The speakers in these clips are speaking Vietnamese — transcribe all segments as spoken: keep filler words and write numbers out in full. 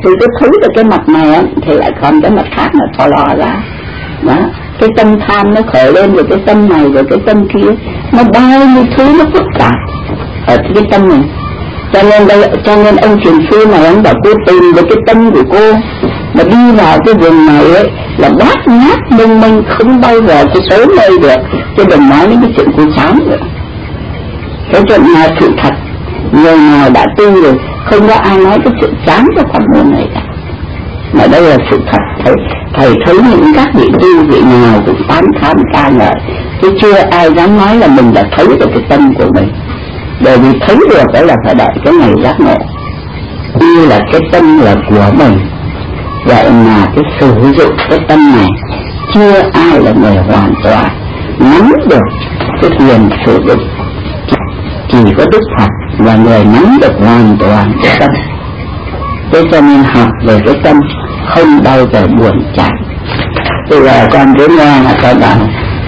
Thì cái thứ được cái mặt này á, thì lại còn cái mặt khác là thò lò ra. Đó, cái tâm tham nó khởi lên, rồi cái tâm này, rồi cái tâm kia, nó bao nhiêu thứ nó phức tạp ở cái tâm này. Cho nên đây, cho nên ông thiền sư này ông bảo cô tìm được cái tâm của cô, mà đi vào cái vùng này ấy là bát ngát mênh mênh, không bao giờ cô tới nơi được, chứ đừng nói đến cái chuyện cô chán nữa. Cái chuyện là sự thật, người nào đã tu rồi không có ai nói cái chuyện chán cho pháp môn này cả, mà đây là sự thật. Thầy, thầy thấy những các vị tu vị nào cũng tán thán ca ngợi, chứ chưa ai dám nói là mình đã thấy được cái tâm của mình. Bởi vì thấy được đó là phải đợi cái ngày giác ngộ. Như là cái tâm là của mình, vậy mà cái sử dụng cái tâm này chưa ai là người hoàn toàn nắm được cái quyền sử dụng. Chỉ có Đức Phật là người nắm được hoàn toàn cái tâm. Thế cho nên học về cái tâm không bao giờ buồn chán. Bây giờ con đến nghe là con bảo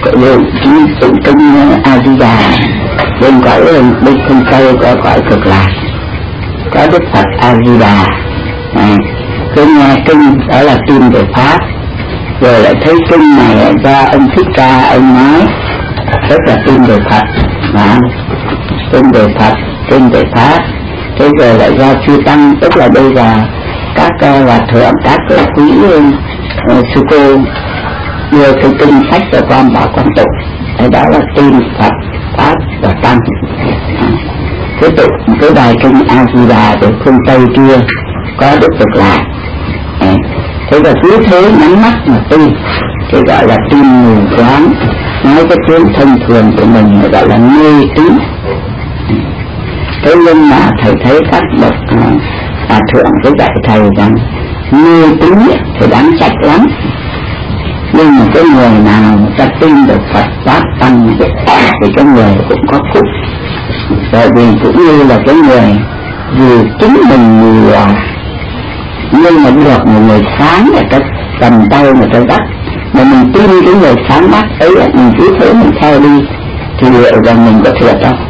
tụng kinh A Di Đà, bên cõi bên phương Tây có cõi Cực Lạc, có Đức Phật A Di Đà. À, cứ nghe kinh đó là tin về pháp, rồi lại thấy kinh này do ông Thích Ca ông nói rất là tin về Phật, à, tin về Phật, tin về pháp. Thế rồi lại do chư tăng, tức là bây giờ các uh, hòa thượng, các uh, quý uh, sư cô đưa cái kinh sách cho con bảo con tụng. Thế đó là tin Phật, pháp và tăng. À, cái tụng cái bài kinh A Di Đà ở phương Tây kia có Đức Cực Lạc. À, thế và cứ thế nhắm mắt mà tin, thì gọi là tin mù quáng. Nói cái tiếng thông thường của mình gọi là mê tín. Thế nhưng mà thầy thấy các bậc à, thượng cứ dạy thầy rằng mê tín thì đáng trách lắm, nhưng mà cái người nào ta tin được Phật pháp tăng thì cái người cũng có phúc. Bởi vì cũng như là cái người dù chính mình mù lòa, nhưng mà được một người sáng người ta cầm tay người ta dắt, mà mình tin cái người sáng mắt ấy, mình cứ thế mình theo đi thì liệu rằng mình có thiệt không?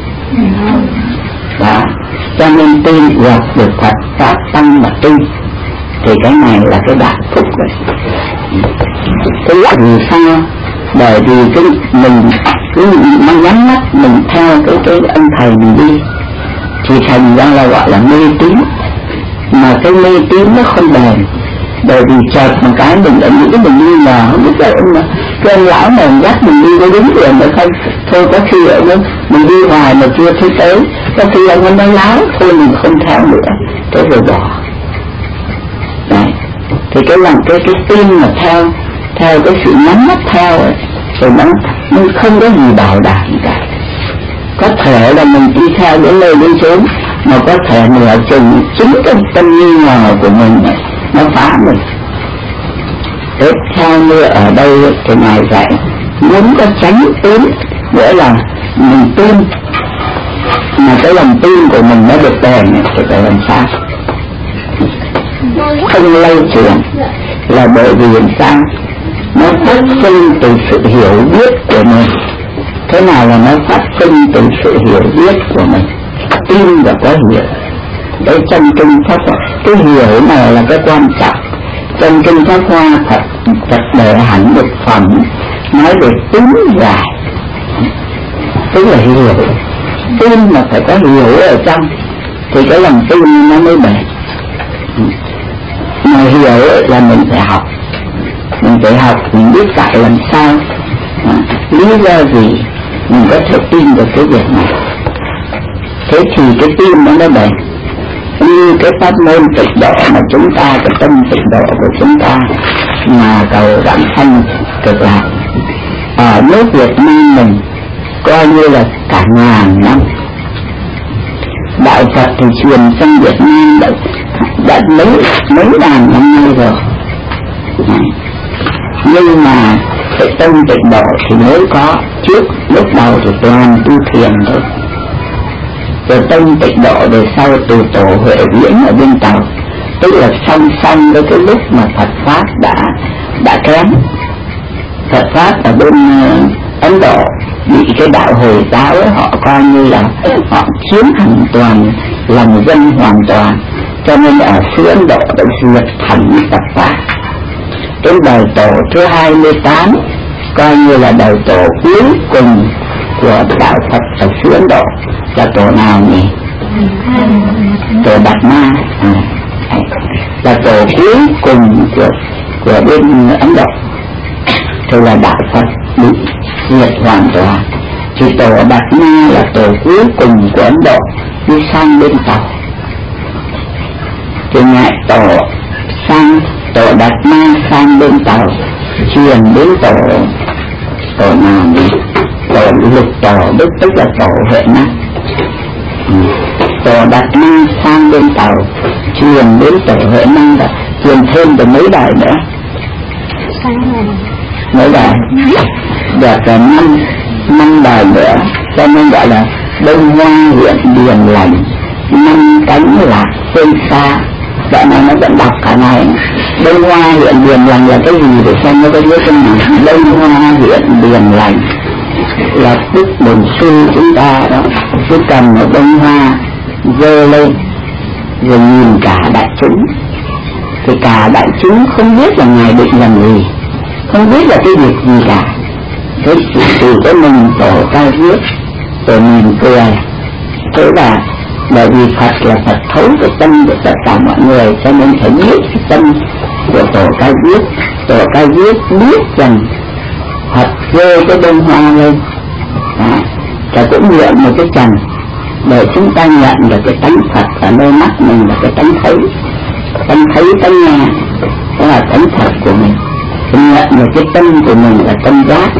Đó, cho nên tin gặp được Phật pháp tăng mà tin thì cái này là cái đại phúc rồi. Thế là vì sao? Bởi vì cái mình cứ mang nhắm mắt mình theo cái cái ông thầy mình đi thì thành ra là gọi là mê tín. Mà cái mê tín nó không bền, bởi vì chợt một cái mình đã nghĩ mình đi mà không biết là ông cái ông lão này dắt mình đi có đúng đường nữa không. Thôi có khi ở đó mình đi hoài mà chưa thấy tới, có khi ông nói láo, thôi mình không theo nữa, thế rồi bỏ. Đấy, thì cái làm cái cái tin mà theo theo cái sự nắm mắt theo ấy, rồi nó nó không có gì bảo đảm cả. Có thể là mình đi theo đến nơi đến chốn, mà có thể nửa chừng chính cái tâm nghi ngờ của mình này nó phá mình. Thế theo như ở đây thì Ngài dạy muốn có tránh tín, nghĩa là mình tin mà cái lòng tin của mình nó được bền thì phải làm sao? Không lây chuyển, là bởi vì làm sao? Nó phát sinh từ sự hiểu biết của mình. Thế nào là nó phát sinh từ sự hiểu biết của mình? Tin và có hiểu. Đấy, trong kinh Pháp Hoa, cái hiểu này là cái quan trọng. Trong kinh Pháp Hoa Phật Phật để hẳn một phẩm nói về tín giải, tức là hiểu. Tin mà phải có hiểu ở trong thì cái lòng tin nó mới bền. Mà hiểu là mình phải học, mình phải học, mình biết tại làm sao, à, lý do gì mình có thể tin được cái việc này. Thế thì cái tin nó nó bền. Như cái pháp môn tịnh độ mà chúng ta, cái tâm tịnh độ của chúng ta mà cầu vãng sanh Cực Lạc ở nước Việt Nam mình coi như là cả ngàn năm. Đạo Phật thì truyền sang Việt Nam đã, đã mấy mấy ngàn năm nay rồi. Nhưng mà cái tâm tịnh độ thì mới có, trước lúc đầu thì toàn tu thiền thôi. Rồi tâm tịnh độ về sau từ tổ Huệ Viễn ở bên Tàu, tức là song song với cái lúc mà Phật pháp đã đã kém. Phật pháp ở bên uh, Ấn Độ bị cái đạo Hồi giáo ấy, họ coi như là họ chiếm hoàn toàn lòng dân hoàn toàn, Cho nên ở xứ Ấn Độ đã diệt thẳng tập pháp. Đến đời tổ thứ hai mươi tám coi như là đời tổ cuối cùng của đạo Phật ở xứ Ấn Độ. Là tổ nào nhỉ? Tổ Đạt Ma. À, là tổ cuối cùng của của bên Ấn Độ. Thì là đạo Phật bị diệt hoàn toàn. Thì tổ Đạt Ma là tổ cuối cùng của Ấn Độ đi sang bên Tàu. Thì ngài tổ sang tổ Đạt Ma sang bên Tàu truyền đến tổ tổ nào nhỉ? Tổ Lục Tổ Đức, tức là tổ Huệ Năng. Ừ. Tổ Đạt Ma sang bên Tàu truyền đến tổ Huệ Năng, là truyền thêm được mấy đời nữa? Mấy đời? Được là năm năm đời nữa, cho nên gọi là Đông Hoa huyện Điền Lành, năm cánh lạc phương xa. Đoạn này nó vẫn đọc cả ngày. Đông Hoa huyện Điền Lành là cái gì để xem nó có biết không nào? Đông Hoa huyện Điền Lành là đức bổn sư chúng ta đó, cứ cầm một bông hoa dơ lên rồi nhìn cả đại chúng. Thì cả đại chúng không biết là ngài định làm gì, không biết là cái việc gì cả. Thế từ cái mình tổ cao viết rồi nhìn cười. Thế là bởi vì Phật là Phật thấu cái tâm của tất cả mọi người, cho nên phải biết cái tâm của tổ cao viết. Tổ cao viết biết rằng Phật rơi cái bông hoa lên, và cũng nguyện một cái trần để chúng ta nhận được cái tánh Phật ở nơi mắt mình là cái tánh thấy, tánh thấy tánh nghe, đó là tánh Phật của mình. Chúng nhận được cái tâm của mình là tâm giác.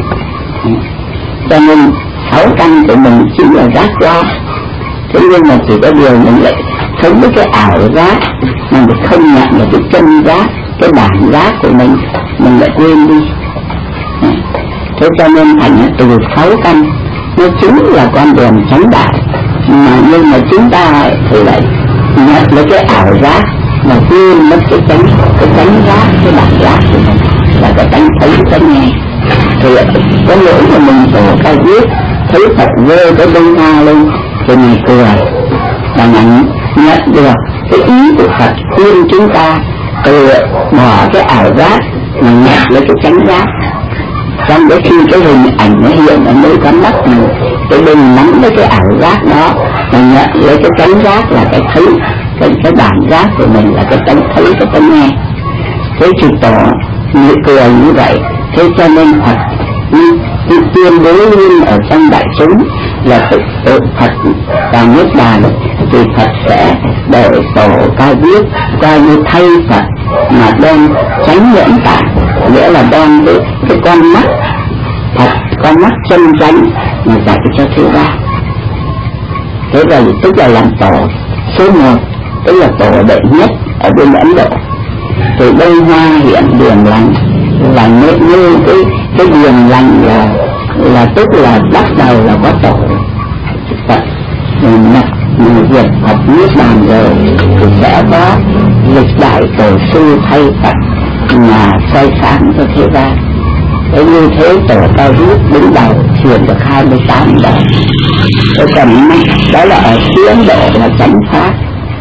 Cho nên sáu căn của mình chính là giác quan. Thế nhưng mà chỉ có điều mình lại sống với cái ảo giác, mà mình không nhận được cái chân giác, cái bản giác của mình, mình lại quên đi. Thế cho nên thành từ sáu căn nó chính là con đường chánh đạo, mà nhưng mà chúng ta thì lại nhận lấy cái ảo giác mà quên mất cái chánh cái chánh giác, cái bản giác của mình là cái chánh thấy cái nghe. Thì có lỗi mà mình tổ cao viết thấy Phật rơi cái bông hoa lên thì mình cười, và mình nhận được cái ý của Phật khuyên chúng ta từ bỏ cái ảo giác mà nhận lấy cái chánh giác. Trong cái khi cái hình ảnh nó hiện ở nơi con mắt mình, cái đừng nắm lấy cái ảo giác đó mà nhận lấy cái chánh giác là cái thấy, cái, cái bản giác của mình là cái chánh thấy, cái chánh nghe. Thế chỉ tỏ như cười như vậy. Thế cho nên Phật như, như tuyên bố luôn ở trong đại chúng là tự, tự Phật và Niết Bàn, thì Phật sẽ để tổ cao viết coi như thay Phật mà đem chánh nhẫn tạng, nghĩa là đem cái, cái con mắt Phật, con mắt chân chánh mà dạy cho thế gian. Thế rồi tức là làm tổ số một, tức là tổ đệ nhất ở bên Ấn Độ. Thì Đông Hoa hiện Điền Lành là như, như cái cái Điền Lành là là tức là bắt đầu là có tổ Phật, mình nhập mình diệt Phật Niết Bàn rồi thì sẽ có lịch đại tổ sư thay Phật mà soi sáng cho thế gian. Thế như thế tổ cao viết đứng đầu truyền được hai mươi tám đời. Thế còn đó là ở xứ Ấn Độ là chánh pháp.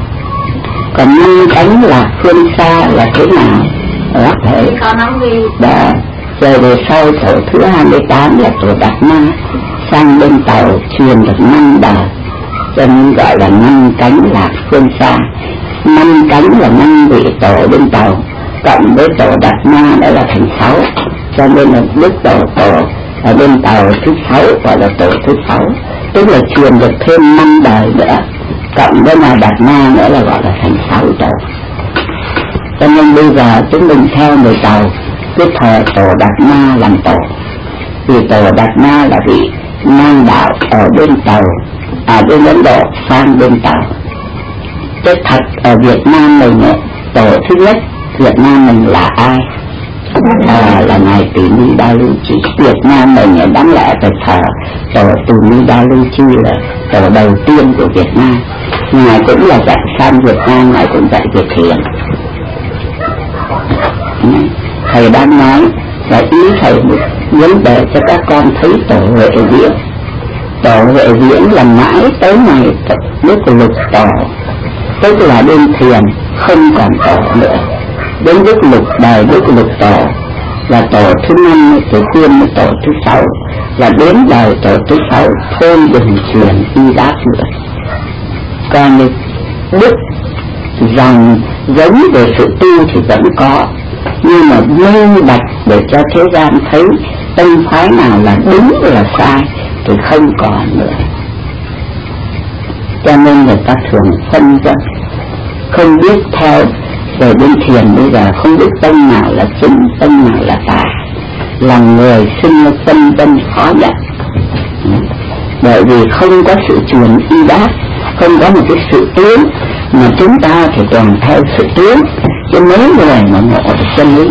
Còn năm cánh là phương xa là thế nào? Có thể đã rồi về sau tổ thứ hai mươi tám là tổ Đạt Ma sang bên Tàu truyền được năm đời, cho nên gọi là năm cánh lạc phương xa. Năm cánh là năm vị tổ bên Tàu cộng với tổ Đạt Ma đã là thành sáu, cho nên là đức tổ tổ ở bên Tàu thứ sáu gọi là tổ thứ sáu, tức là truyền được thêm năm đời nữa cộng với mà Đạt Ma nữa là gọi là thành sáu tổ. Cho nên bây giờ chúng mình theo người Tàu cứ thờ tổ Đạt Ma làm tổ, vì tổ Đạt Ma là vị mang đạo ở bên Tàu, ở bên Ấn Độ sang bên Tàu. Cái thật ở Việt Nam mình ấy, tổ thứ nhất Việt Nam mình là ai? À, là ngài Từ Ni Đa Lưu Chi. Việt Nam mình đáng lẽ phải thờ tổ Từ Ni Đa Lưu Chi là tổ đầu tiên của Việt Nam. Ngài cũng là dạy sang Việt Nam, ngài cũng dạy Việt Hiền. Thầy đang nói là ý thầy vấn đề cho các con thấy tổ Huệ Viễn. Tổ Huệ Viễn là mãi tới ngày lúc Lục Tổ tức là đêm thiền không còn tổ nữa. Đến đức lục đời đức lục tổ là tổ thứ năm, tổ khuyên là tổ thứ sáu, là đến đời tổ thứ sáu thôi đừng truyền y đáp nữa. Còn đức dòng giống về sự tu thì vẫn có, nhưng mà minh bạch để cho thế gian thấy tông phái nào là đúng là sai thì không còn nữa. Cho nên người ta thường phân ra, không biết theo về bên thiền bây giờ không biết tông nào là chính, tông nào là tà, làm người sinh ra phân vân khó nhận. Bởi vì không có sự truyền y đáp, không có một cái sự tiến, mà chúng ta thì toàn theo sự tiến, chứ mấy người mà ngộ được chân lý.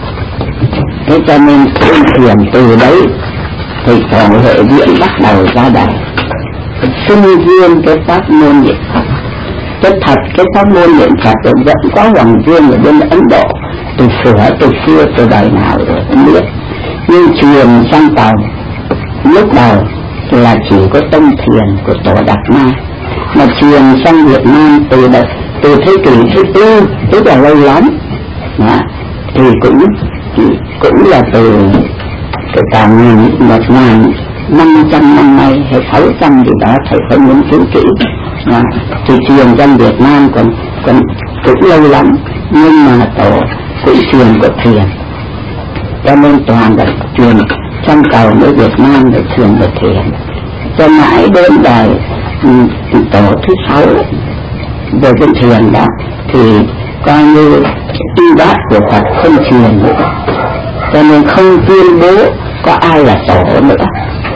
Thế cho nên thiên thiền từ đấy thì còn Huệ Viễn bắt đầu ra đời, sinh viên cái pháp môn niệm Phật. Cái thật cái pháp môn niệm Phật vẫn có dòng riêng ở bên Ấn Độ, từ sửa từ xưa từ đời nào rồi không biết, nhưng truyền sang Tàu lúc đầu là chỉ có tông thiền của tổ Đạt Ma, mà truyền sang Việt Nam từ đợt, từ thế kỷ thứ tư, tức là lâu lắm, à, thì cũng cũng là từ từ cả nghìn một ngàn năm trăm năm nay hay sáu trăm gì đó, thầy phải nghiên cứu kỹ. À, thì truyền sang Việt Nam còn còn cũng lâu lắm, nhưng mà tổ cũng truyền của thiền, cho nên toàn là truyền trong Cầu với Việt Nam để truyền về thiền, cho mãi đến đời um, tổ thứ sáu về bên thiền đó thì coi như y bát của Phật không truyền nữa, cho nên không tuyên bố có ai là tổ nữa.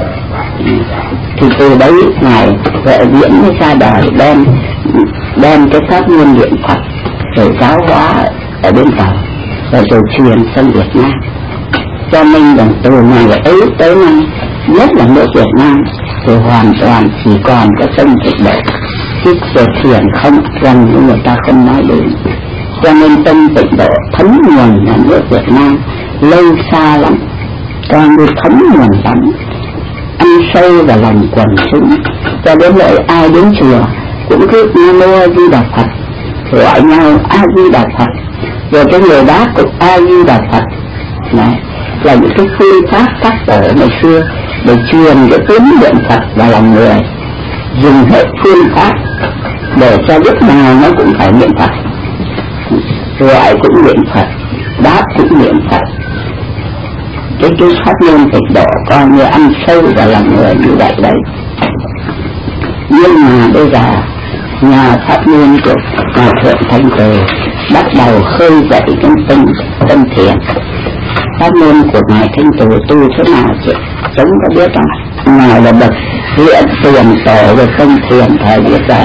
Thì từ đấy ngài Huệ Viễn mới ra đời, đem đem cái pháp môn niệm Phật rồi giáo hóa ở bên Tàu, rồi rồi truyền sang Việt Nam. Cho nên rằng từ ngày ấy tới nay, nhất là nước Việt Nam thì hoàn toàn chỉ còn có sông Tịnh Độ, chứ về thiền không, gần như người ta không nói đến. Cho nên sông Tịnh Độ thấm nguồn là nước Việt Nam lâu xa lắm, còn như thấm nguồn lắm, ăn sâu vào lòng quần chúng, cho đến lợi ai đến chùa cũng cứ Nam Mô A Di Đà Phật, gọi nhau A Di Đà Phật, rồi cái người đáp cũng A Di Đà Phật. Này là những cái phương pháp các tổ ngày xưa để truyền cái tín niệm Phật vào lòng người, dùng hết phương pháp để cho lúc nào nó cũng phải niệm Phật, gọi cũng niệm Phật, đáp cũng niệm Phật. Cái cái pháp môn Tịnh Độ coi như ăn sâu vào lòng người như vậy đấy. Nhưng mà bây giờ nhà pháp môn của Hòa Thượng Thanh Từ bắt đầu khơi dậy cái tinh tâm thiền. Pháp môn của ngài Thanh Từ tu thế nào chứ chúng có biết không? Ngài là bậc hiện tiền tổ về công thiền thời bây giờ.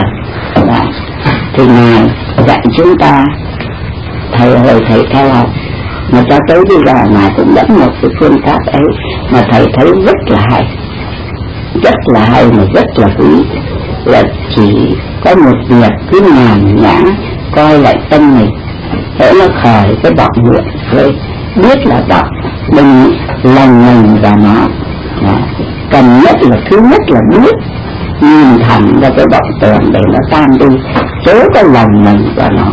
Thì ngài dạy chúng ta, thầy hồi thầy theo học, mà cho tới bây giờ ngài cũng dẫn một cái phương pháp ấy mà thầy thấy rất là hay, rất là hay mà rất là quý, là chỉ có một việc cứ nhàn nhã coi lại tâm mình, hễ nó khởi cái vọng niệm lên, biết là vọng, đừng lằng nhằng vào nó. À, cần nhất là thứ nhất là biết, nhìn thẳng ra cái vọng tưởng để nó tan đi, chớ có lằng nhằng vào nó.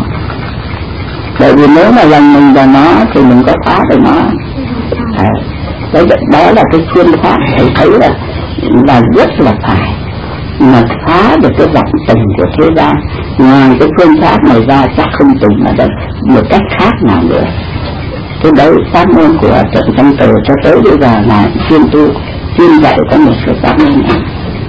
Bởi vì nếu mà lằng nhằng vào nó thì mình có phá được nó. À, đó, đó là cái phương pháp thầy thấy là là rất là phải, mà phá được cái vọng tình của thế gian. Ngoài cái phương pháp này ra chắc không tìm là được một cách khác nào nữa. Cái đấy pháp môn của Thượng Thanh Từ cho tới bây giờ là chuyên tu, chuyên dạy có một số pháp môn này.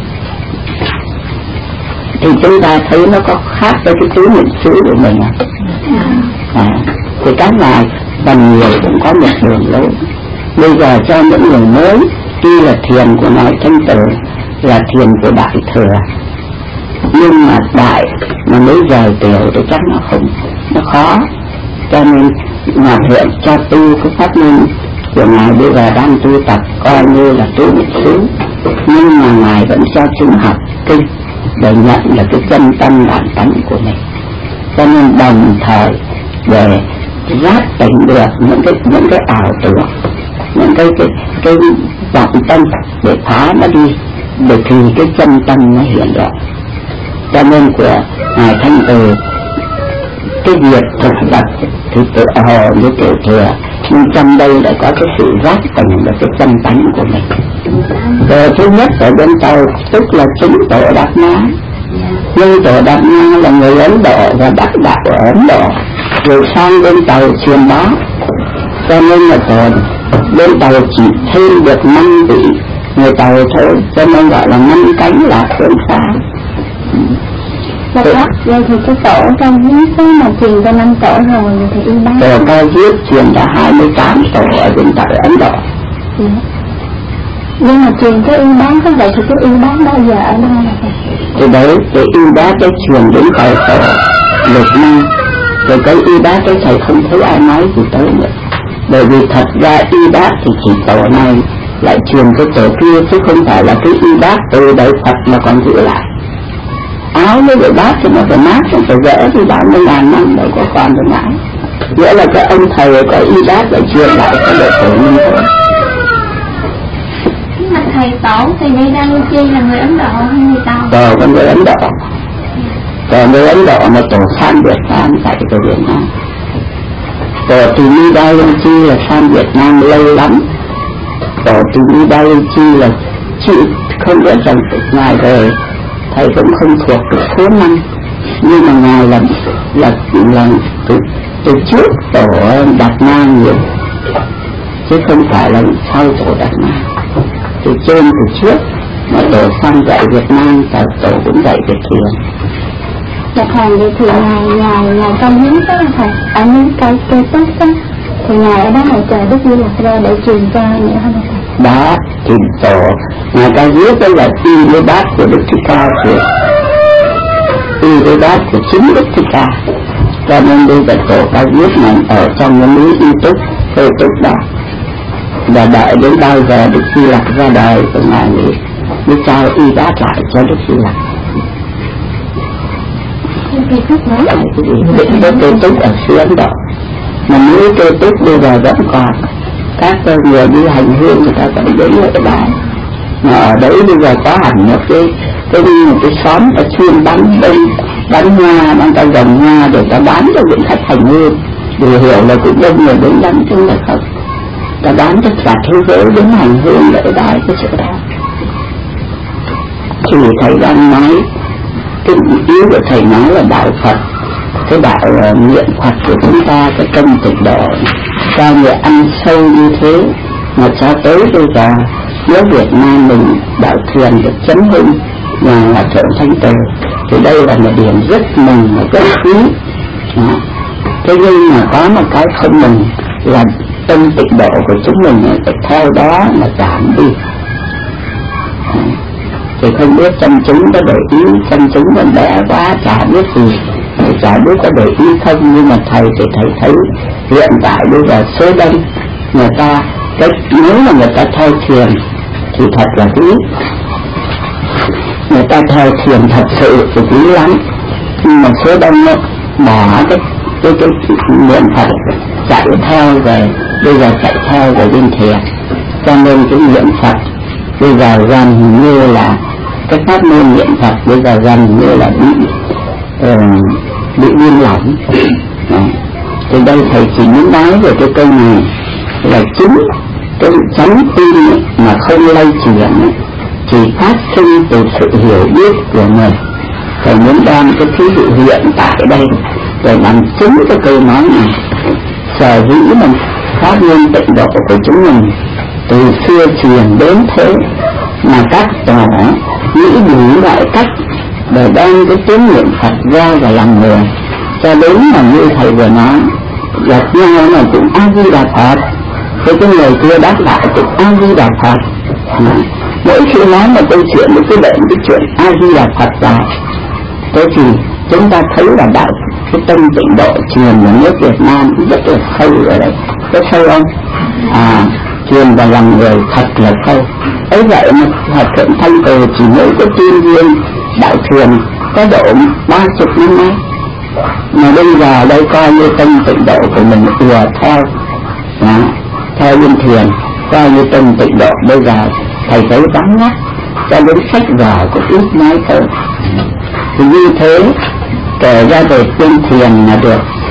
Thì chúng ta thấy nó có khác với cái tứ niệm xứ của mình à? À, thì các ngài bằng nhiều cũng có một đường lối. Bây giờ cho những người mới, tuy là thiền của ngài Thanh Từ là thiền của Đại Thừa, nhưng mà đại mà mới rời tiểu thì chắc nó không, nó khó. Cho nên Hòa Thượng cho tu cái pháp môn của ngài bây giờ đang tu tập coi như là tứ niệm xứ, nhưng mà ngài vẫn cho chúng học kinh để nhận là cái chân tâm bản tánh của mình. Cho nên đồng thời để giác tỉnh được những cái những cái ảo tưởng, những cái cái cái vọng tâm để phá nó đi, để thì cái chân tâm nó hiện rõ. Cho nên của ngài Thanh Từ cái việc thực tập thì tự hồ như tiểu thừa, nhưng trong đây lại có cái sự giác tỉnh và cái tâm tánh của mình. Rồi thứ nhất ở bên Tàu tức là chính Tổ Đạt Ma, nhưng Tổ Đạt Ma là người Ấn Độ và đắc đạo ở Ấn Độ, rồi sang bên Tàu truyền đó, cho nên là Tổ bên Tàu chỉ thêm được năm vị người Tàu thôi, cho nên gọi là năm cánh là phương xa. Dạ bác, vậy thì cái tổ trong những số mà truyền cho năm tổ rồi thì y bác tổ cao viết truyền là hai mươi tám tổ ở bên tại Ấn Độ. Dạ. Nhưng mà truyền cái y bác có vậy thì cái y bác bao giờ ở đâu là vậy? Thì đấy, cái y bác cái truyền đến tại tổ Lục Nam, rồi cái y bác cái thầy không thấy ai nói gì tới nữa. Bởi vì thật ra y bác thì chỉ tổ này lại truyền cái tổ kia, chứ không phải là cái y bác từ đấy Phật mà còn giữ lại. Áo với cái bát thì nó phải mát, không phải dễ thì bao nhiêu ngàn năm đâu có còn được mãi. Nghĩa là cái ông thầy có y bát lại truyền lại cho đội tổ mình thôi. Nhưng mà thầy tổ thì đây đang chi là người Ấn Độ hay người Tàu? Tổ có người Ấn Độ. Tổ người Ấn Độ mà tổ sang Việt Nam tại cái Việt Nam. Tổ từ Ni Đa Linh Chi là sang Việt Nam lâu lắm. Tổ từ Ni Đa Linh Chi là chịu không biết rằng ngài về thầy cũng không thuộc được số năm, nhưng mà ngài là là là từ, từ trước Tổ Đạt Ma nhiều, chứ không phải là sau Tổ Đạt Ma. Từ trên từ trước mà Tổ sang dạy Việt Nam và Tổ cũng dạy Việt Kiều. Dạ thầy, vậy thì ngài ngài ngài trong hiến đó là thầy ở những cây cây tốt đó thì ngài ở đó ngài chờ Đức Di Lặc ra để truyền cho nữa hả thầy? Đó thì Tổ ngài ta viết đó là y với bát của Đức Thích Ca, thì y với bát của chính Đức Thích Ca, cho nên bây giờ Tổ ta viết này ở trong cái núi Y Túc, cây Túc đó, và đợi đến bao giờ Đức Di Lặc ra đời của ngài mới mới trao y bát lại cho Đức Di Lặc. Cây Túc đấy. Định có cây Túc ở xứ Ấn Độ, mà núi cây Túc bây giờ vẫn còn. Các người đi hành hương người ta vẫn đến lễ bái, mà ở đấy bây giờ có hẳn một cái cái một cái xóm ở chuyên bán đông bán hoa, bán ta dòng hoa để ta bán cho những khách hành hương, để hiểu là cũng đông người đến lắm chứ là không, ta bán cho cả thế giới đến hành hương lễ bái cái chỗ đó. Thì thầy đang nói cái ý của thầy nói là đạo Phật, cái đạo uh, niệm Phật của chúng ta, cái tâm tịnh độ sao người ăn sâu như thế mà cho tới bây giờ nếu Việt Nam mình đạo truyền được chấn hưng và là thượng thanh từ, thì đây là một điểm rất mừng và rất quý. Thế nhưng mà có một cái không mừng là tâm tịnh độ của chúng mình phải theo đó mà giảm đi. Thì không biết chân chúng có để ý, chân chúng còn bé quá chả biết gì, chả biết có để ý không, nhưng mà thầy thì thầy thấy hiện tại bây giờ số đông người ta, cái nếu mà người ta theo thiền thì thật là quý, người ta theo thiền thật sự thì quý lắm, nhưng mà số đông đó, bỏ cái cái cái niệm Phật chạy theo về, bây giờ chạy theo về bên thiền, cho nên cái niệm Phật bây giờ gần như là cái pháp môn niệm Phật bây giờ gần như là bị uh, bị buông lỏng. Thì đây thầy chỉ muốn nói về cái câu này là chính cái chánh tin mà không lay chuyển chỉ phát sinh từ sự hiểu biết của mình. Thầy muốn đem cái thí dụ hiện tại đây để làm chứng cái câu nói này. Sở dĩ mình pháp môn tịnh độ của chúng mình từ xưa truyền đến thế mà các tổ nghĩ đủ loại cách để đem cái tiếng niệm Phật ra và làm người, cho đến mà như thầy vừa nói gặp nhau này cũng A Di Đà Phật, thế cái người kia đáp lại cũng A Di Đà Phật. Mỗi khi nói một câu chuyện thì cứ đệm cái chuyện A Di Đà Phật vào. Thế thì chúng ta thấy là đạo cái tâm tịnh độ truyền ở nước Việt Nam rất là sâu ở đây, có sâu không? À, truyền vào lòng người thật là sâu. Ấy vậy mà Phật Thượng Thanh Từ chỉ mới có tuyên viên đạo truyền có độ ba chục năm nay, mà bây giờ đây coi như tâm tịnh độ của mình ùa theo đó, theo viên thiền coi như tâm tịnh độ. Bây giờ thầy thấy vắng nhắc cho đến sách vở cũng ít nói thôi. Thì như thế kể ra về viên thiền là được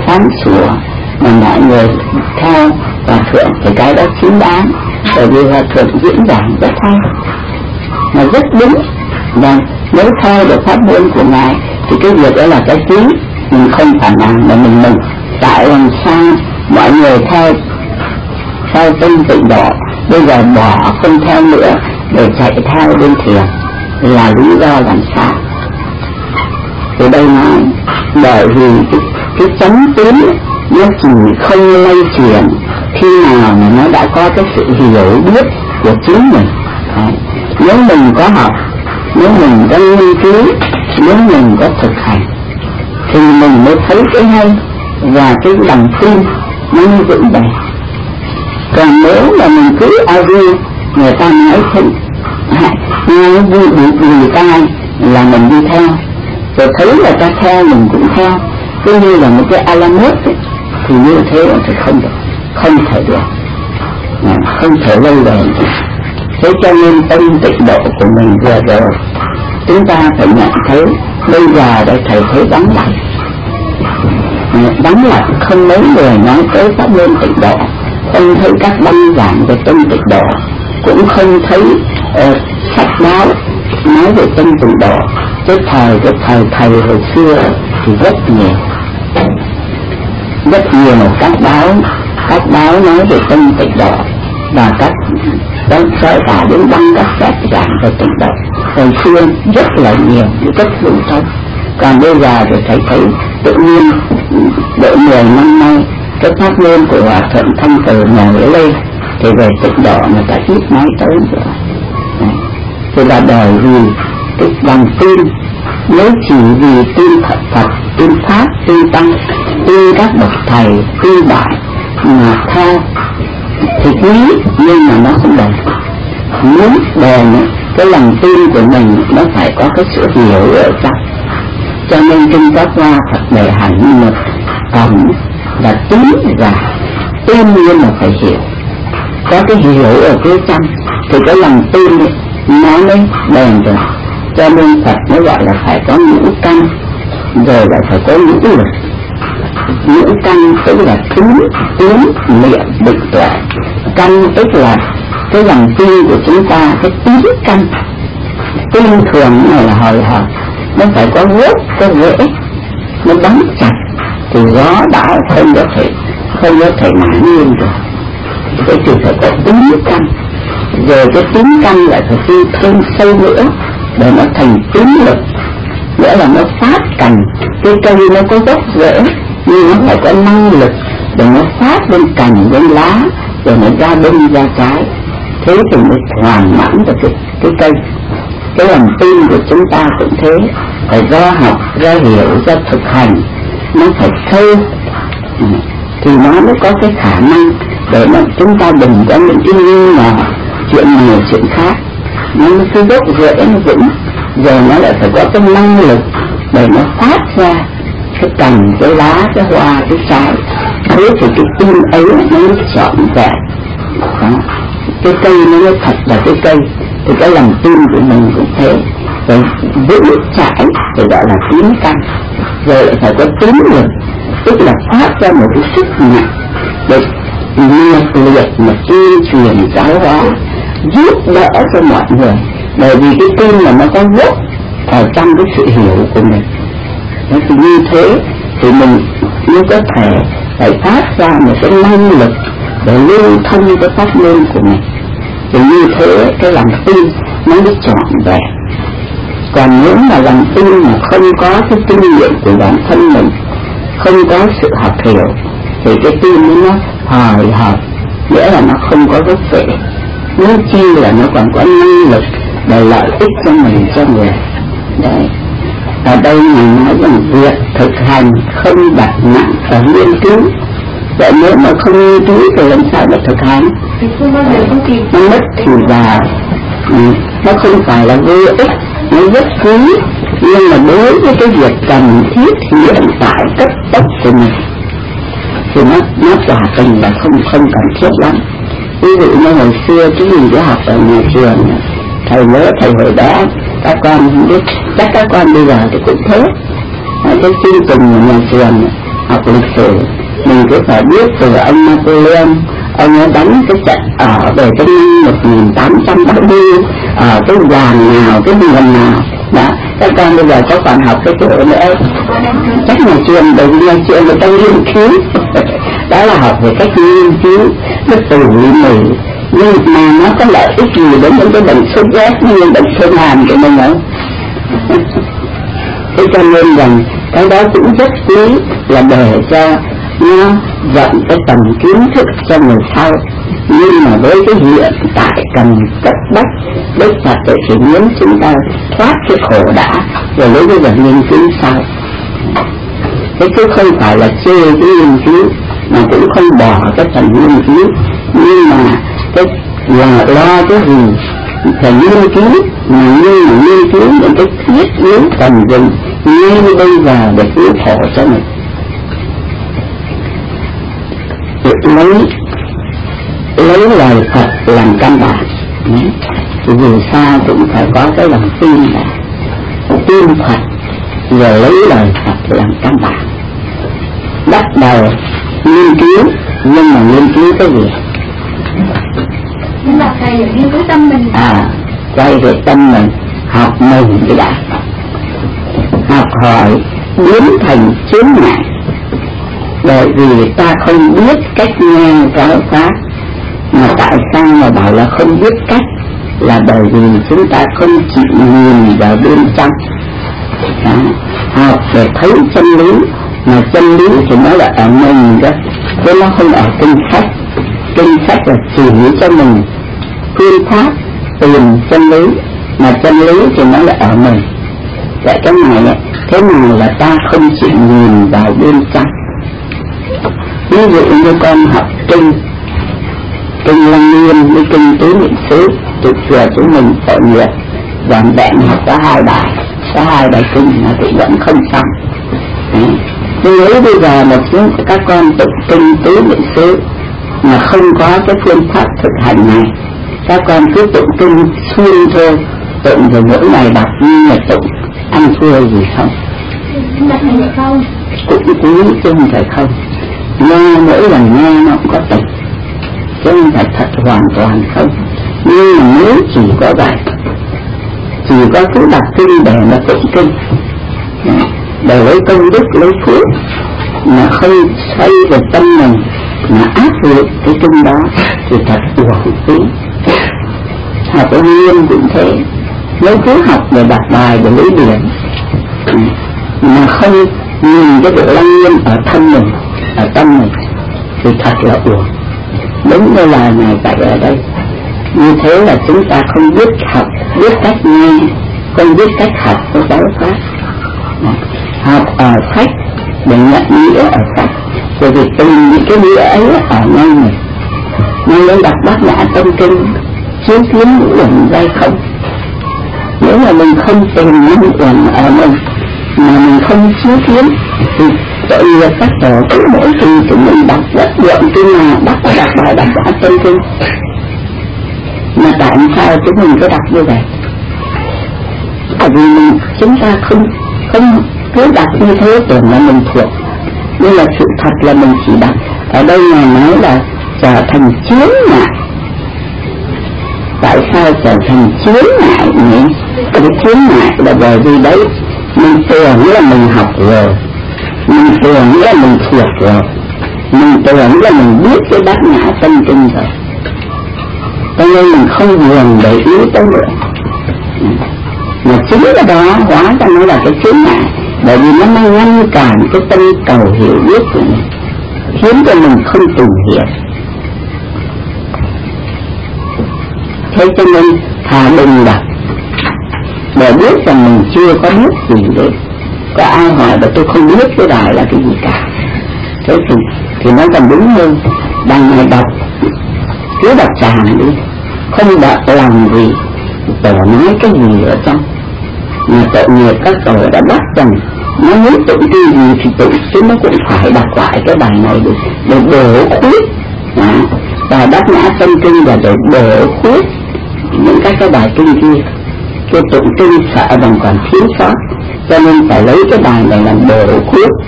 sáng sủa mà mọi người theo hòa thượng thì cái đó chính đáng, bởi vì hòa thượng diễn giảng rất hay mà rất đúng. Và nếu theo được pháp môn của ngài thì cái việc đó là cái chính, mình không phản nàn mà mình mừng. Tại làm sao mọi người theo theo tinh tịnh độ bây giờ bỏ không theo nữa để chạy theo bên thiền là lý do làm sao? Từ đây nói bởi vì cái, cái chánh tín nó chỉ không lây truyền khi nào mà nó đã có cái sự hiểu biết của chính mình. Đấy. Nếu mình có học, nếu mình có nghiên cứu, nếu mình có thực hành thì mình mới thấy cái hay và cái lòng tin nó mới vững bền. Còn nếu mà mình cứ ao vui, người ta nói không nghe vui bị người ta là mình đi theo, rồi thấy là ta theo mình cũng theo, cứ như là một cái alamut ấy, thì như thế thì không được, không thể được, không thể lâu bền. Thế cho nên tâm tịnh độ của mình vừa rồi chúng ta phải nhận thấy bây giờ đây thầy thấy vắng lặng, vắng lặng không mấy người nói tới pháp môn tịnh độ, không thấy các băng giảng về tâm tịnh độ, cũng không thấy uh, sách báo nói về tâm tịnh độ. Cái thời cái thời thầy hồi xưa thì rất nhiều, rất nhiều các báo các báo nói về tâm tịnh độ và các các soi cả đến băng các sách giảng về tịnh độ hồi xưa rất là nhiều, rất đúng thông. Còn bây giờ thì thầy thấy tự nhiên độ mười năm nay cái pháp môn của hòa thượng Thanh Từ nổi lên thì về tịnh độ người ta ít nói tới nữa. Thì là bởi vì cái lòng tin, nếu chỉ vì tin thật thật, tin pháp, tin tăng, tin các bậc thầy, tin đại mà theo thì quý nhưng mà nó không bền. Muốn bền cái lòng tin của mình nó phải có cái sự hiểu ở trong. Cho nên kinh Pháp Hoa Phật đề hành một cổng là tín và tin, nhưng mà phải hiểu, có cái hiểu ở phía trong thì cái lòng tin ấy, nó mới bền được. Cho nên Phật mới gọi là phải có ngũ căn, rồi lại phải có ngũ lực. Ngũ căn tức là tín, tín, niệm, định, tuệ. Căn tức là cái lòng tin của chúng ta, cái tín căn. Tin thường này là hồi hộp, nó phải có gốc, có rễ, nó bám chặt thì gió bão không có thể không có thể ngã nghiêng được. Cái thì phải có tín căn, rồi cái tín căn lại phải đi thêm sâu nữa để nó thành tín lực, nghĩa là nó phát cành. Cái cây nó có gốc rễ nhưng nó phải có năng lực để nó phát lên cành lên lá, rồi nó ra bông ra trái, thế thì mới hoàn mãn được cái, cái cây. Cái lòng tin của chúng ta cũng thế, phải do học, do hiểu, do thực hành, nó phải sâu thì nó mới có cái khả năng để mà chúng ta đừng có những cái như là chuyện này chuyện khác. Nó cái gốc rễ nó vững, rồi nó lại phải có cái năng lực để nó phát ra cái cành, cái lá, cái hoa, cái trái. Thế thì cái tin ấy nó mới trọn vẹn. Cái cây nó mới thật là cái cây. Thì cái lòng tin của mình cũng thế, rồi vững chãi thì gọi là tín căn, rồi lại phải có tín lực, tức là phát ra một cái sức mạnh để nhiệt liệt mà tuyên truyền giáo hóa, giúp đỡ cho mọi người. Bởi vì cái tin là nó có gốc ở trong cái sự hiểu của mình. Thế thì như thế thì mình mới có thể phải phát ra một cái năng lực để lưu thông cái pháp môn của mình. Thì như thế cái lòng tin nó mới trọn vẹn. Còn nếu mà lòng tin mà không có cái kinh nghiệm của bản thân mình, không có sự học hiểu, thì cái tin nó hời hợt, nghĩa là nó không có gốc rễ, nếu chi là nó còn có năng lực để lợi ích cho mình, cho người. Đấy. Ở đây mình nói rằng việc thực hành không đặt nặng ở nghiên cứu. Vậy nếu mà không nghiên cứu thì làm sao mà thực hành? Nó mất thì vào, nó không phải là vô ích, nó rất quý, nhưng mà đối với cái việc cần thiết hiện tại cấp tốc của mình thì nó nó quả tình là không không cần thiết lắm. Ví dụ như hồi xưa chúng mình cứ học ở nhà trường, thầy nhớ thầy hồi đó các con không biết, chắc các con bây giờ thì cũng thế. Cái chương trình ở nhà trường học lịch sử mình cứ phải biết từ ông Napoleon, ông ấy đánh cái trận ở về cái năm một nghìn tám trăm bao nhiêu, ở cái hoàng nào, cái miền nào đó. Các con bây giờ có còn học cái chỗ nữa, chắc nhà trường đầu nhà trường người ta nghiên cứu đó là học về cách nghiên cứu cái tỉ mỉ, nhưng mà nó có lợi ích gì đến những cái bệnh sốt rét như bệnh sốt hàn của mình không? Thế cho nên rằng cái đó cũng rất quý, là để cho nó rộng cái tầm kiến thức cho người sau. Nhưng mà với cái hiện tại cần cấp bách đức Phật để chỉ muốn chúng ta thoát cái khổ đã, rồi lấy cái việc nghiên cứu sau. Thế chứ không phải là chê cái nghiên cứu, mà cũng không bỏ cái phần nghiên cứu, nhưng mà cái là lo cái gì phải nghiên cứu, mà như mà nghiên cứu những cái thiết yếu cần dùng ngay bây giờ để cứu khổ cho mình. Lấy lấy lời Phật làm căn bản, thì dù sao cũng phải có cái lòng tin, là tin Phật rồi lấy lời Phật làm căn bản. Bắt đầu nghiên cứu, nhưng mà nghiên cứu cái gì? Nhưng mà thầy nghiên cứu tâm mình. À, quay về tâm mình, học mình thì đã. Học hỏi biến thành chướng ngại, bởi vì ta không biết cách nghe giáo pháp. Mà tại sao mà bảo là không biết cách, là bởi vì chúng ta không chịu nhìn vào bên trong. Đó. Học để thấy chân lý, mà chân lý thì nó là ở mình đó, chứ nó không ở kinh sách. Kinh sách là chỉ cho mình phương pháp tìm chân lý, mà chân lý thì nó là ở mình. Vậy cái này ấy, thế nào là ta không chịu nhìn vào bên trong? Ví dụ như con học kinh kinh Lăng Nghiêm với kinh Tứ Niệm Xứ, từ chùa chúng mình tội nghiệp vàng vẹn học có hai bài, có hai bài kinh mà thì vẫn không xong. Nhưng nếu bây giờ một số các con tụng kinh Tứ Niệm Xứ mà không có cái phương pháp thực hành này, các con cứ tụng kinh xuôi thôi, tụng rồi mỗi ngày đọc như là tụng, ăn thua gì không? không? Cũng quý chứ không phải không. Nghe mỗi lần nghe nó cũng có tình, chứ không phải thật hoàn toàn không. Nhưng mà nếu chỉ có vậy, chỉ có cứ đọc kinh để mà tụng kinh, để lấy công đức lấy phước, mà không xoay về tâm mình, mà áp dụng cái kinh đó, thì thật uổng phí. Học ở Nguyên cũng thế, nếu cứ học để đọc bài để lấy điểm, mà không nhìn cái độ Lăng Nghiêm ở thân mình, ở tâm mình, thì thật là uổng. Đúng như là Ngài dạy ở đây, như thế là chúng ta không biết học, biết cách nghe, không biết cách học cái giáo pháp. Học ở sách để nhận nghĩa ở sách, rồi thì tìm những cái nghĩa ấy ở ngay mình. Nên lên đọc Bát Nhã Tâm Kinh chiếu kiến ngũ uẩn hay không? Nếu mà mình không tìm ngũ uẩn ở mình, mà mình không chiếu kiến, thì tội nghiệp các tổ cứ mỗi kỳ chúng mình đọc rất lượng kinh nào bắt phải đọc bài Bát Nhã Tâm Kinh. Mà tại sao chúng mình cứ đọc như vậy? Bởi vì mình, chúng ta không không cứ đọc như thế tưởng là mình thuộc, nhưng mà sự thật là mình chỉ đọc. Ở đây Ngài nói là trở thành chướng ngại. Tại sao trở thành chướng ngại nhỉ? Cái chướng ngại là bởi vì đấy, mình tưởng là mình học rồi, mình tưởng là mình thuộc rồi, mình tưởng là mình biết cái Bát Nhã Tâm Kinh rồi, cho nên mình không buồn để ý tới nữa. Mà chính cái đó hóa ra nó là cái chướng ngại, bởi vì nó đang ngăn cản cái tâm cầu hiểu biết của mình, khiến cho mình không tìm hiểu. Thế cho nên thà đừng đọc, để biết rằng mình chưa có biết gì đấy. Có ai hỏi mà tôi không biết cái bài là cái gì cả, thế thì, thì nó còn đúng hơn. Đằng này đọc, cứ đọc tràn đi, không đọc lòng gì, tổ nói cái gì ở trong. Mà tội nghiệp các tổ đã bắt rằng nó muốn tụng cái gì thì tụng, chứ nó cũng phải đọc lại cái bài này để, để bổ khuyết. Bài Bát Nhã Tâm Kinh là để bổ khuyết những các cái bài kinh kia. Cái tụng kinh sợ rằng còn thiếu sót, cho nên phải lấy cái bài này làm bổ khuyết.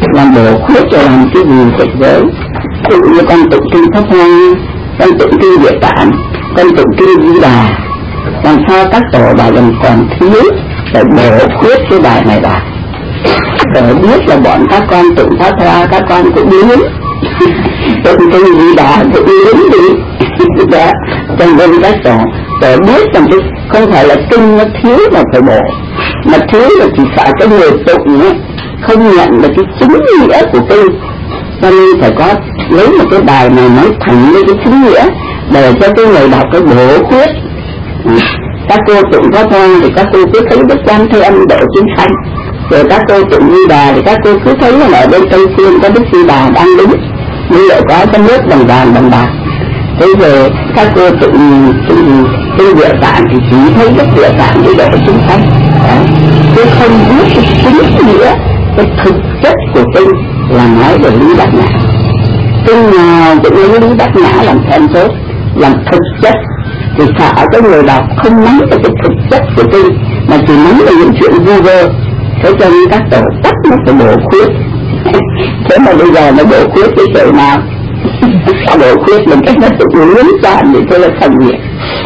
làm bổ khuyết cho làm cái gì tuyệt vời. Ví dụ như con tụng kinh Pháp Hoa, con tụng kinh Địa Tạng, con tụng kinh Di Đà, làm sao các tổ bảo rằng còn thiếu phải bổ khuyết cái bài này vào. Để biết là bọn các con tụng Pháp Hoa các con cũng biến tụng kinh Di Đà cũng biến đi đó, cho nên các tổ để biết rằng cái không phải là kinh nó thiếu mà phải bổ, mà thiếu là chỉ sợ cái người tụng ấy không nhận được cái chính nghĩa của kinh, cho nên phải có lấy một cái bài này nói thẳng với cái chính nghĩa để cho cái người đọc cái bổ khuyết. Các cô tụng Pháp Hoa thì các cô cứ thấy Đức Quan Thế Âm độ chúng sanh, rồi các cô tụng Di Đà thì các cô cứ thấy là ở bên Tây Phương có Đức Di Đà đang đứng, như vậy có cái nước bằng vàng bằng bạc. Thế rồi các cô tụng kinh Địa Tạng thì chỉ thấy Đức Địa Tạng đi độ chúng sanh, chứ không biết cái chính nghĩa, cái thực chất của kinh là nói về Lý Bát Nhã. Kinh nào cũng lấy Lý Bát Nhã làm then chốt, làm thực chất, thì sợ cái người đọc không nắm được cái thực chất của kinh mà chỉ nắm được những chuyện vu vơ. Thế cho nên các tổ tắt nó phải bổ khuyết. Thế mà bây giờ nó bổ khuyết cái kiểu nào? Bổ khuyết mình cách nó tự lưỡng chọn thì tôi là thành việc.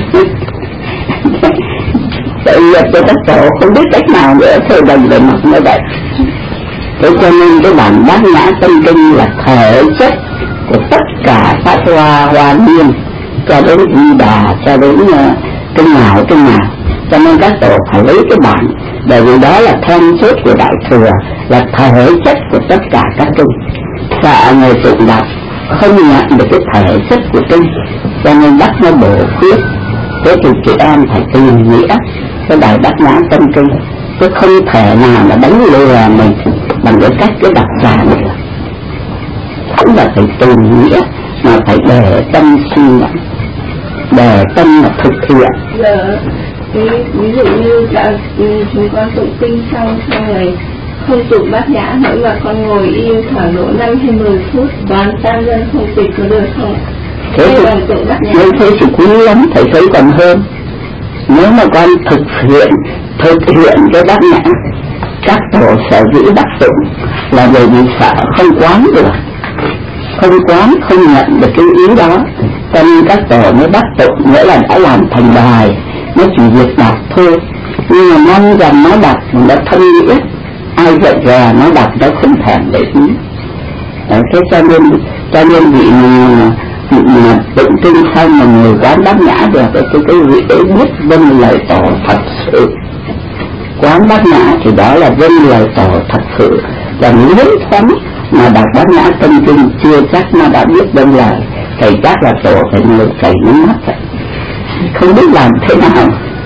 Tại việc cho các tổ không biết cách nào nữa, thôi đành để mặc như vậy. Thế cho nên cái bản Bát Nhã Tâm Kinh là thể chất của tất cả Pháp Hoa Hoa Nghiêm, cho đến Di Đà, cho đến uh, kinh nào kinh nào. Cho nên các tổ phải lấy cái bản, bởi vì đó là then chốt của Đại Thừa, là thể chất của tất cả các kinh. Sợ người tụng đọc không nhận được cái thể chất của kinh, cho nên bắt nó bổ khuyết. Thế thì chị em phải tìm nghĩa cái bài Bát Nhã Tâm Kinh, chứ không thể nào mà đánh lừa mình bằng cái cách cái đọc giả này. Cũng là phải tìm nghĩa, mà phải để tâm suy ngẫm, để tâm mà thực hiện. Dạ, ví, ví dụ như đã chúng con tụng kinh xong xong rồi không tụng Bát Nhã nữa mà con ngồi yên khoảng độ năm hay mười phút toàn tam dân không tịch có được không? Thế thì nếu thế thì quý lắm, thầy thấy còn hơn. Nếu mà con thực hiện thực hiện cái Bát Nhã, các tổ sở dĩ đắc tụng là bởi vì sợ không quán được, không quán không nhận được cái ý đó, cho nên các tổ mới đắc tụng, nghĩa là đã làm thành bài, nó chỉ việc đọc thôi. Nhưng mà mong rằng nó đọc nó thân nghĩa, ai dạy ra nó đọc nó không thèm để ý. Đấy, thế cho nên cho nên vị mà mà tụng kinh xong mà người quán Bát Nhã được thì cái cái vị ấy biết vâng lời tổ thật sự. Quán Bát Nhã thì đó là vâng lời tổ thật sự, và nếu thoáng mà đọc Bát Nhã Tâm Kinh chưa chắc nó đã biết vâng lời, thầy chắc là tổ phải ngồi chảy nước mắt vậy, không biết làm thế nào.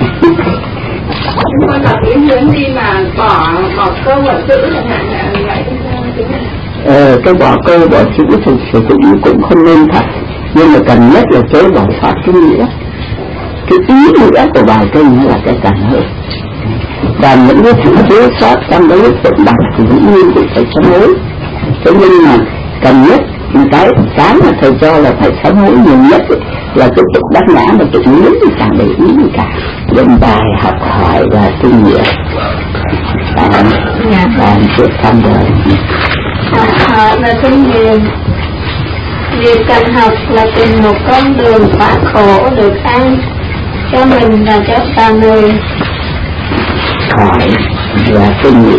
Con đọc ý hướng đi mà bỏ bỏ câu bỏ chữ chẳng hạn là vậy. Ờ, cái bỏ câu bỏ chữ thực sự cũng cũng không nên thật, nhưng mà cần nhất là chớ bỏ sót cái nghĩa, cái ý nghĩa của bài kinh là cái cần hơn. Và những cái thứ thiếu sót trong cái lúc tụng đọc thì dĩ nhiên cũng phải sám hối. Thế nhưng mà cần nhất cái cái mà thầy cho là phải sám hối nhiều nhất ấy, là cái tụng Bát Nhã mà tụng miếng thì chẳng để ý gì cả. Đem bài học hỏi và kinh nghiệm bạn bạn trước thăm rồi. Học hỏi là kinh nghiệm. Việc cần học là tìm một con đường thoát khổ được an cho mình và cho cả người. Hỏi và kinh nghiệm.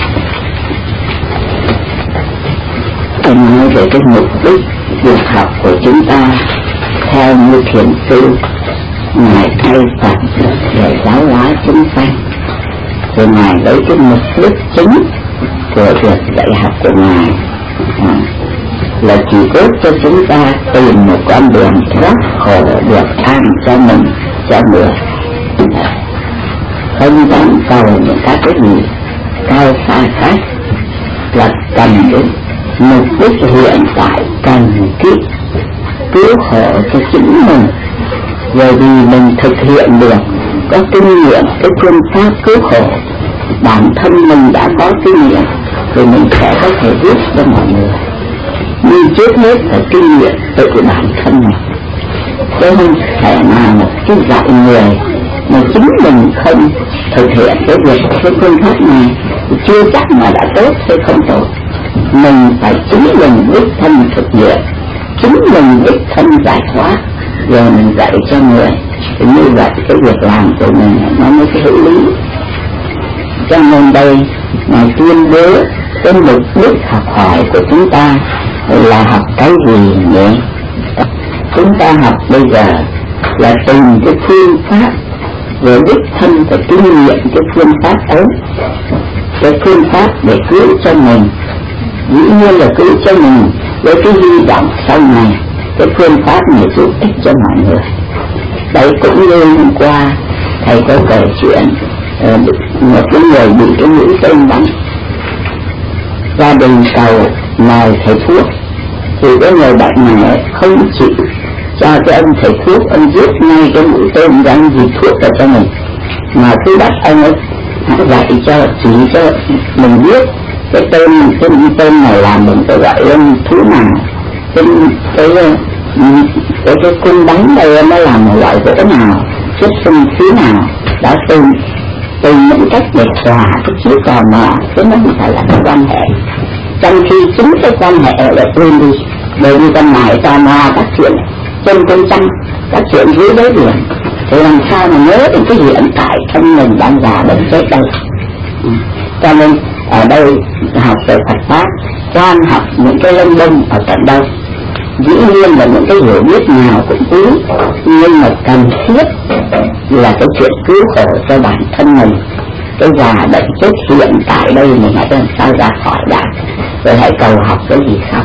Anh nói về cái mục đích việc học của chúng ta theo như thiền sư Ngài thay Phật để giáo hóa chúng sanh, thì Ngài lấy cái mục đích chính của việc dạy học của Ngài à, là chỉ cốt cho chúng ta tìm một con đường thoát khổ được an cho mình, cho người, không vọng cầu những các cái gì cao xa khác, là cần đến mục đích hiện tại cần thiết cứu khổ cho chính mình. Bởi vì mình thực hiện được, có kinh nghiệm cái phương pháp cứu khổ, bản thân mình đã có kinh nghiệm thì mình sẽ có thể giúp cho mọi người. Nhưng trước hết phải kinh nghiệm tự bản thân mình, chứ không thể nào một cái dạy người mà chính mình không thực hiện cái việc cái phương pháp này thì chưa chắc mà đã tốt hay không tốt. mình phải chính mình đích thân thực hiện, chính mình đích thân giải thoát, rồi mình dạy cho người. Thì như vậy cái việc làm của mình nó mới hữu lý. Cho nên đây Ngài tuyên bố cái mục đích học hỏi của chúng ta là học cái gì nhỉ? Chúng ta học bây giờ là từng cái phương pháp, rồi đích thân phải kinh nghiệm cái phương pháp ấy, cái phương pháp để cứu cho mình. Dĩ nhiên là cứu cho mình với cái hy vọng sau này cái phương pháp này giúp ích cho mọi người. Đấy cũng như hôm qua thầy có kể chuyện uh, một cái người bị cái mũi tên bắn, gia đình cầu mời thầy thuốc, thì cái người bệnh này không chịu cho cái ông thầy thuốc, ông giết ngay cái mũi tên ra gì thuốc vào cho mình, mà cứ bắt ông ấy dạy cho, chỉ cho mình biết cái tên cái tên này là mình phải gọi lên thứ nào, cái cái cái cái cung bắn đây nó là một loại gỗ nào, chất sinh khí nào, đã từ từ những cách để hòa cái chiếc tò mò, chứ nó không phải là cái quan hệ. Trong khi chính cái quan hệ là quên đi, bởi vì con mãi tò mò các chuyện trên con trăng, các chuyện dưới đáy biển, thì làm sao mà nhớ đến cái hiện tại thân mình đang già bệnh chết đây. Ừ. Cho nên ở đây học về Phật pháp, quan học những cái lông bông ở tận đâu. Dĩ nhiên là những cái hiểu biết nào cũng quý, nhưng mà cần thiết là cái chuyện cứu khổ cho bản thân mình. Cái già bệnh chết hiện tại đây mình hãy làm sao ra khỏi đã, rồi hãy cầu học cái gì khác.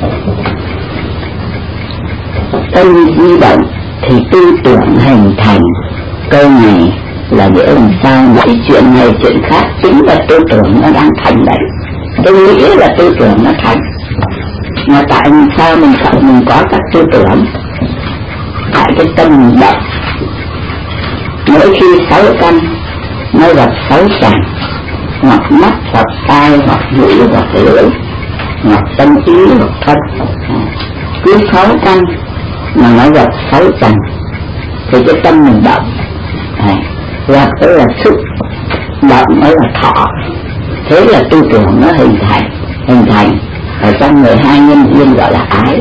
Tâm di động thì tư tưởng hình thành. Câu này là để làm sao mỗi chuyện này chuyện khác, chính là tư tưởng nó đang thành đấy. Tôi nghĩ là tư tưởng nó thành. Mà tại sao mình sợ mình có các tư tưởng? Tại cái tâm mình động. Mỗi khi sáu căn nó gặp sáu trần, hoặc mắt, hoặc tai, hoặc mũi, hoặc lưỡi, hoặc tâm ý, hoặc thân, cứ sáu căn mà nó gặp sáu trần thì cái tâm mình động. Hoặc đó là sức động, đó là thọ. Thế là tư tưởng nó hình thành, hình thành ở trong mười hai nhân duyên gọi là ái.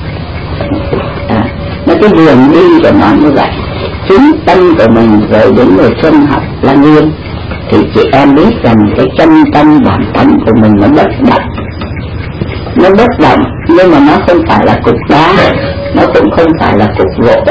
À, nó cái đường đi của nó như vậy. Chính tâm của mình rồi đến người xuân học là nguyên, thì chị em biết rằng cái chân tâm bản tánh của mình nó bất động. Nó bất động nhưng mà nó không phải là cục đá, nó cũng không phải là cục gỗ.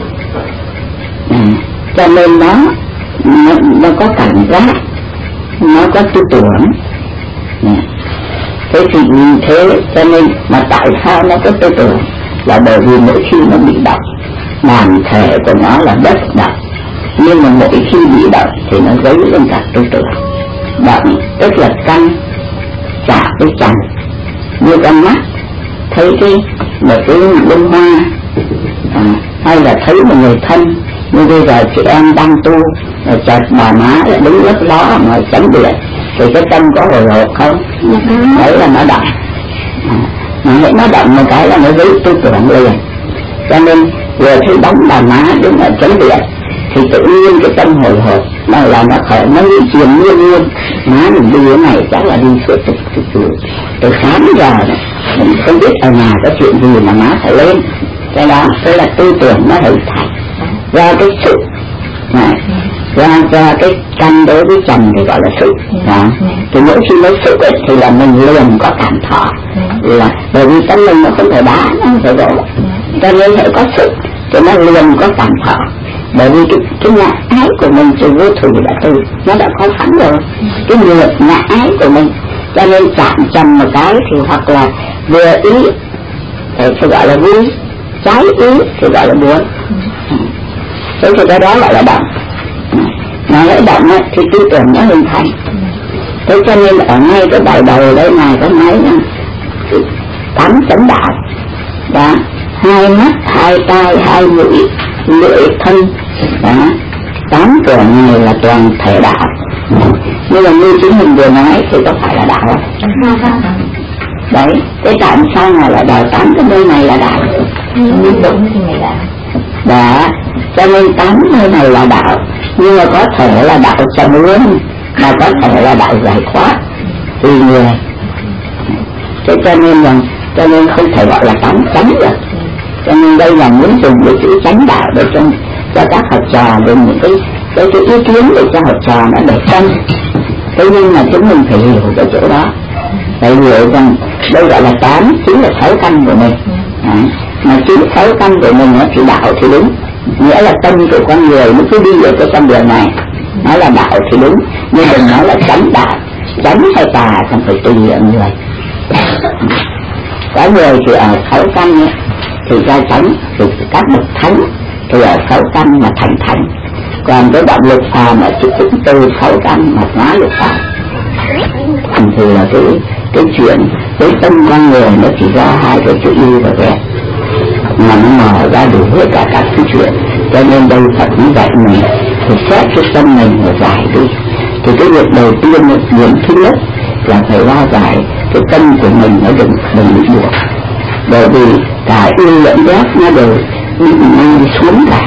À, cho nên nó, nó nó có cảm giác, nó có tư tưởng. À, thế thì như thế cho nên mà tại sao nó có tư tưởng là bởi vì mỗi khi nó bị động, bản thể của nó là bất động, nhưng mà mỗi khi bị động thì nó dấy lên cả tư tưởng. Động tức là căn chạm với trần, như con mắt thấy cái một cái bông hoa, à, hay là thấy một người thân. Như bây giờ chị em đang tu, rồi chợt bà má lại đứng lấp ló ở ngoài chánh điện, thì cái tâm có hồi hộp không? Đấy là nó động. À, mà hãy nó động một cái là nó dấy tư tưởng liền. Cho nên vừa thấy bóng bà má đứng ở chánh điện thì tự nhiên cái tâm hồi hộp mà là nó khởi, nó nghĩ chuyện nguyên nguyên. Má mình đi cái này chắc là đi suốt từ từ từ từ sáng giờ mình không biết ở nhà có chuyện gì mà má phải lên. Cái đó tức là tư tưởng nó hình thành ra cái sự này, ra ra cái căn đối với trần thì gọi là sự. Đó. Thì mỗi khi nói sự ấy, thì là mình liền có cảm thọ, là bởi vì tâm mình nó không phải đá, nó không phải gỗ, cho nên phải có sự thì nó liền có cảm thọ. Bởi vì cái, cái ngã ái của mình từ vô thủy đã từ nó đã có sẵn rồi, cái nghiệp ngã ái của mình, cho nên chạm trần một cái thì hoặc là vừa ý thì phải gọi là vui, trái ý thì gọi là buồn. Thế thì cái đó gọi là động. Mà hãy động ấy, thì tư tưởng nó hình thành. Thế cho nên ở ngay cái bài đầu đấy này có nói rằng tám chánh đạo. Đó, hai mắt, hai tai, hai mũi, lưỡi, thân. Đó, tám cửa này là toàn thể đạo. Nhưng mà như chính mình vừa nói thì có phải là đạo không? Đấy, cái tại sao mà là đạo tám cái nơi này là đạo? Đúng thì này đạo. Đó, cho nên tám nơi này là đạo, nhưng mà có thể là đạo trầm luân, mà có thể là đạo giải thoát, tùy người. Thế cho nên rằng cho nên không thể gọi là tánh chánh được. Cho nên đây là muốn dùng cái chữ chánh đạo để cho cho các học trò dùng những cái cái, cái ý kiến để cho học trò nó để tâm. Thế nhưng mà chúng mình phải hiểu cái chỗ đó, phải hiểu rằng đây gọi là tám chính là sáu căn của mình. À, mà chính sáu căn của mình nó thì đạo thì đúng, nghĩa là tâm của con người nó cứ đi ở cái con đường này, nó là đạo thì đúng, nhưng đừng nói là chánh đạo. Chánh hay tà không phải tùy ở người. Có người thì ở sáu căn ấy, thì ra chánh, thì các bậc thánh thì ở sáu căn mà thành thánh. Còn cái đoạn lục phàm ở chữ cũng từ sáu căn mà hóa lục phàm. Thì là cái cái chuyện cái tâm con người nó chỉ ra hai cái chữ yêu và ghét, mà nó mở ra đủ hết cả các cái chuyện. Cho nên đây Phật cũng dạy mình thì xét cái tâm mình và giải đi. Thì cái việc đầu tiên, việc thứ nhất là phải ra giải cái tâm của mình nó đừng đừng bị buộc, bởi vì cả yêu lẫn ghét nó đều bị mang xuống cả.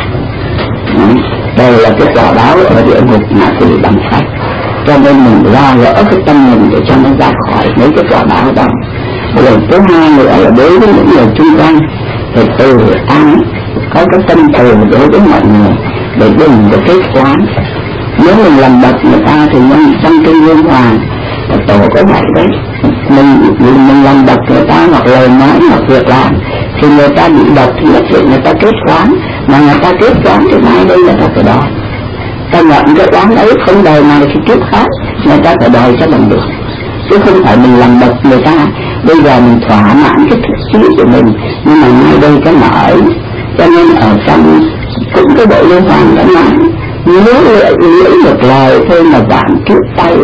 Đây là cái quả báo ở địa ngục mà quỷ bằng sách. Cho nên mình ra gỡ cái tâm mình để cho nó ra khỏi mấy cái quả báo đó. Rồi thứ hai nữa là đối với những người chung quanh thì từ ái, có cái tâm từ đối với mọi người để đừng có kết quán. Nếu mình làm bậc người ta thì mình trong cái liên hoàng tổ có vậy đấy, mình mình làm bậc người ta hoặc lời nói hoặc việc làm thì người ta bị bậc thì nhất định người ta kết quán, mà người ta kết quán thì mai đây người ta phải đòi. Ta nhận cái quán ấy không đời này thì kiếp khác người ta phải đòi cho bằng được, chứ không phải mình làm bậc người ta. Bây giờ mình thỏa mãn cái thực sĩ của mình, nhưng mà ngay đây cái nở. Cho nên ở trong cũng cái bộ liên hoàn đã nói nếu lưỡi lưỡi một lời thôi mà vạn kiếp tay.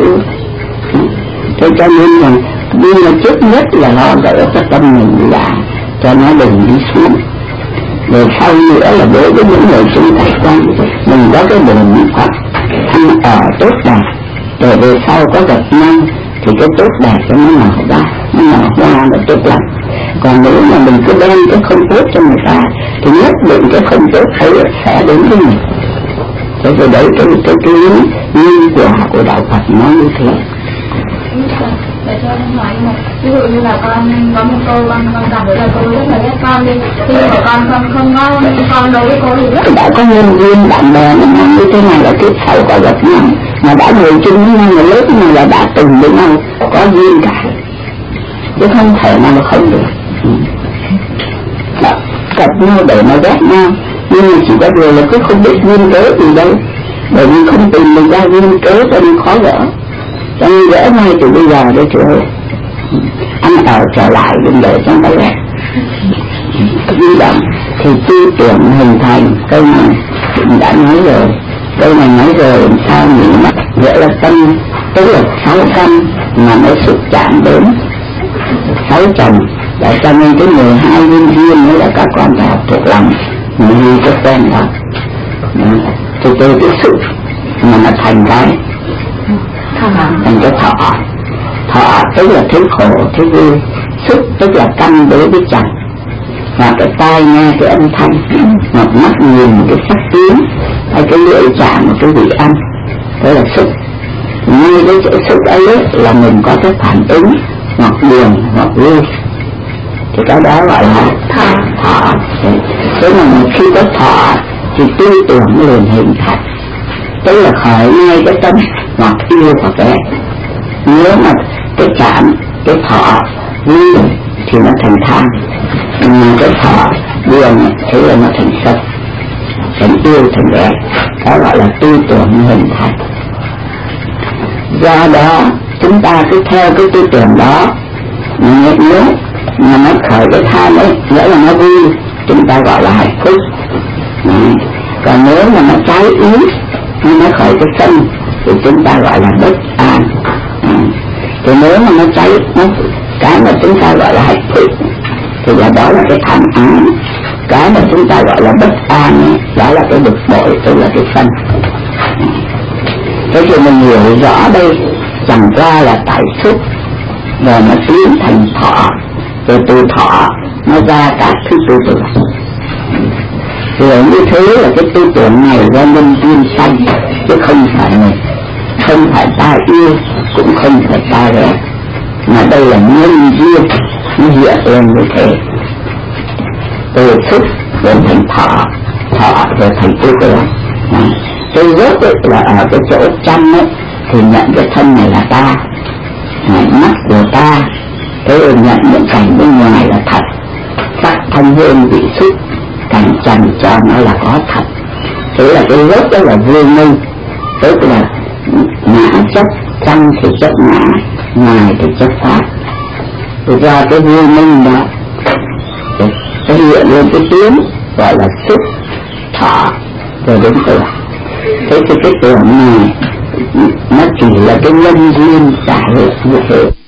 Thế cho nên là nhưng mà trước nhất là lo gỡ cho tâm mình là cho nó đừng đi xuống. Rồi sau nữa là đối với những người xung quanh mình có cái bổn Phật ăn ở tốt đẹp, rồi về sau có gặp nhau thì cái tốt đẹp cho nó nở ra, nó nở hoa là tốt lắm. Còn nếu mà mình cứ đem cái không tốt cho người ta thì nhất định cái không tốt ấy sẽ đến với mình. Thế rồi đấy cái cái cái nhân quả của đạo Phật nó như thế. Để cho em hỏi một, ví dụ như là con có một câu con con cảm thấy là cô rất là ghét con đi, khi mà con không không ngon con đối với cô thì rất đã có nhân duyên bạn bè nó như thế này là kiếp sau có gặp nhau, mà đã ngồi chung với nhau là lớp này là đã từng với nhau có duyên cả, chứ không thể nào mà không được. Gặp nhau để mà ghét nhau, nhưng mà chỉ có điều là cứ không biết duyên cớ gì đâu, bởi vì không tìm được ra duyên cớ cho nên khó gỡ. Cho nên gỡ ngay từ bây giờ để chưa ăn ở trở lại đừng để trong tay ghét. Di động thì tư tưởng hình thành, câu này cũng đã nói rồi, câu này nói rồi làm sao nghĩ mắt nghĩa là tâm, tức là sáu căn mà nó sụt chạm đến sáu chồng. Để cho nên cái mười hai viên duyên nữa là các con phải học thuộc lòng như cái quen đó. Thì từ cái sự mà nó thành cái thành cái thọ. Thọ tức là thứ khổ, thứ vui. Xúc tức là căn đối với chồng, và cái tai nghe cái âm thanh, hoặc mắt nhìn cái sắc tiếng, hay cái lưỡi chạm một cái vị ăn, đó là xúc. Ngay cái chỗ xúc ấy là mình có cái phản ứng hoặc buồn hoặc vui, thì cái đó gọi là thọ. Thọ. Thế mà một khi có thọ thì tư tưởng liền hình thành, tức là khởi ngay cái tâm hoặc yêu hoặc ghét. Nếu mà cái chạm, cái thọ vui thì nó thành tham, mà cái thọ buồn thì là nó thành sân, thành yêu thành ghét. Đó gọi là tư tưởng hình thành. Do đó chúng ta cứ theo cái tư tưởng đó, nếu mà nó khởi cái tham ấy, nghĩa là nó vui, chúng ta gọi là hạnh phúc. Còn nếu mà nó trái ý, nó khởi cái sân thì chúng ta gọi là bất an. Thì nếu mà nó cháy, nó, cái mà chúng ta gọi là hạnh phúc thì là đó là cái tham ái, cái mà chúng ta gọi là bất an đó là cái bực bội, tức là cái sân. Thế thì mình hiểu rõ đây chẳng qua là tại xúc, rồi nó tiến thành thọ, rồi từ thọ nó ra các thứ tư tưởng. Rồi như thế là cái tư tưởng này do nhân duyên sanh, chứ không phải này, không phải ta yêu, cũng không phải ta ghét. mà đây là nhân duyên nó hiện lên như thế. Từ thức đến thành thọ, thọ rồi thành ước là cái gốc ấy là ở cái chỗ chăm ấy thì nhận cái thân này là ta, mắt của ta, thế rồi nhận những cảnh bên ngoài là thật, sắc thanh hương vị xúc cảnh trần cho nó là có thật. Thế là cái gốc đó là vô minh, tức là ngã chấp, trong thì chấp ngã, ngoài thì chấp pháp. Thì do cái vô minh đó nó hiện lên cái tiếng gọi là xúc, thọ rồi đến tưởng. Thế thì cái tưởng này nó chỉ là cái nhân duyên giải hiện như thế.